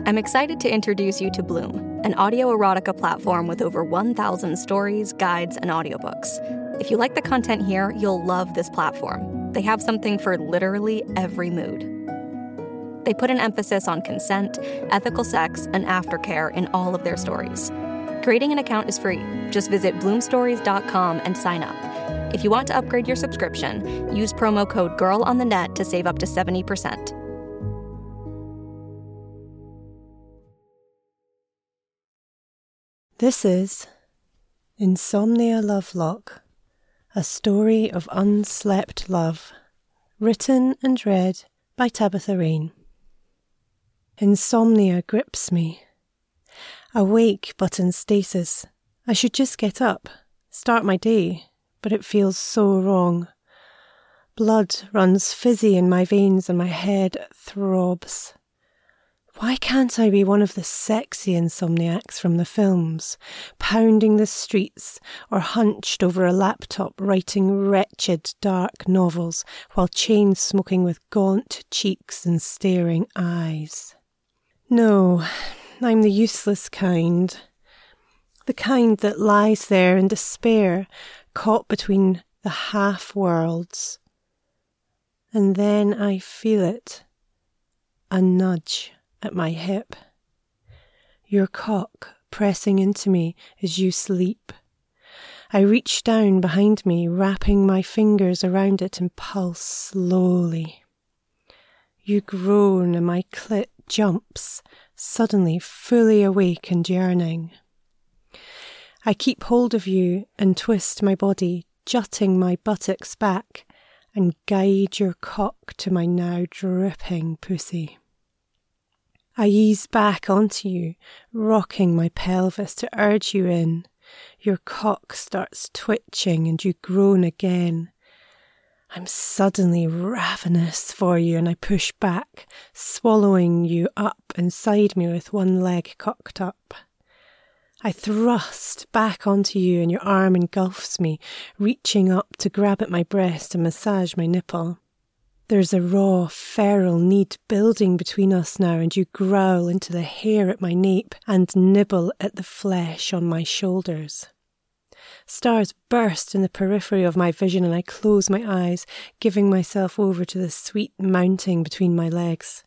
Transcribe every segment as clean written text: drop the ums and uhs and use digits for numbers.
I'm excited to introduce you to Bloom, an audio erotica platform with over 1,000 stories, guides, and audiobooks. If you like the content here, you'll love this platform. They have something for literally every mood. They put an emphasis on consent, ethical sex, and aftercare in all of their stories. Creating an account is free. Just visit bloomstories.com and sign up. If you want to upgrade your subscription, use promo code GIRLONTHENET to save up to 70%. This is Insomnia Lovelock, a story of unslept love, written and read by Tabitha Rain. Insomnia grips me. Awake but in stasis. I should just get up, start my day, but it feels so wrong. Blood runs fizzy in my veins and my head throbs. Why can't I be one of the sexy insomniacs from the films, pounding the streets or hunched over a laptop writing wretched dark novels while chain smoking with gaunt cheeks and staring eyes? No, I'm the useless kind. The kind that lies there in despair, caught between the half-worlds. And then I feel it, a nudge at my hip. Your cock pressing into me as you sleep. I reach down behind me, wrapping my fingers around it and pulse slowly. You groan and my clit jumps, suddenly fully awake and yearning. I keep hold of you and twist my body, jutting my buttocks back, and guide your cock to my now dripping pussy. I ease back onto you, rocking my pelvis to urge you in. Your cock starts twitching and you groan again. I'm suddenly ravenous for you and I push back, swallowing you up inside me with one leg cocked up. I thrust back onto you and your arm engulfs me, reaching up to grab at my breast and massage my nipple. There's a raw, feral need building between us now, and you growl into the hair at my nape and nibble at the flesh on my shoulders. Stars burst in the periphery of my vision and I close my eyes, giving myself over to the sweet mounting between my legs.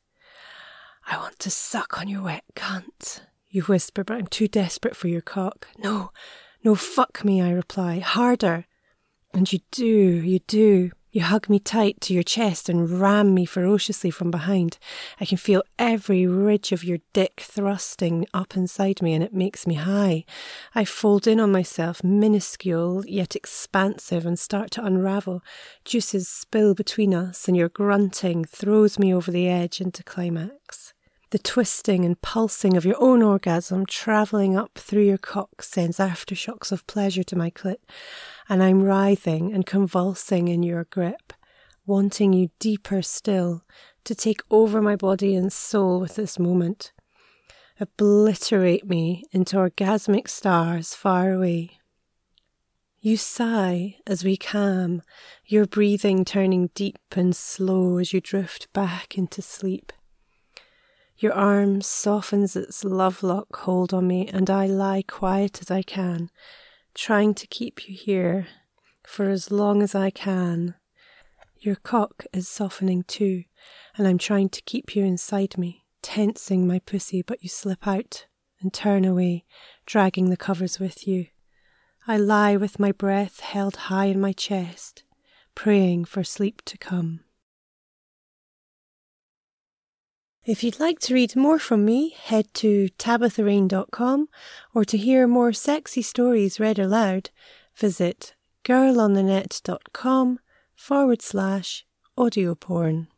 I want to suck on your wet cunt, you whisper, but I'm too desperate for your cock. No, fuck me, I reply, harder. And you do. You hug me tight to your chest and ram me ferociously from behind. I can feel every ridge of your dick thrusting up inside me and it makes me high. I fold in on myself, minuscule yet expansive, and start to unravel. Juices spill between us and your grunting throws me over the edge into climax. The twisting and pulsing of your own orgasm travelling up through your cock sends aftershocks of pleasure to my clit, and I'm writhing and convulsing in your grip, wanting you deeper still, to take over my body and soul with this moment. Obliterate me into orgasmic stars far away. You sigh as we calm, your breathing turning deep and slow as you drift back into sleep. Your arm softens its lovelock hold on me and I lie quiet as I can, trying to keep you here for as long as I can. Your cock is softening too, and I'm trying to keep you inside me, tensing my pussy, but you slip out and turn away, dragging the covers with you. I lie with my breath held high in my chest, praying for sleep to come. If you'd like to read more from me, head to tabitharain.com, or to hear more sexy stories read aloud, visit girlonthenet.com/audioporn.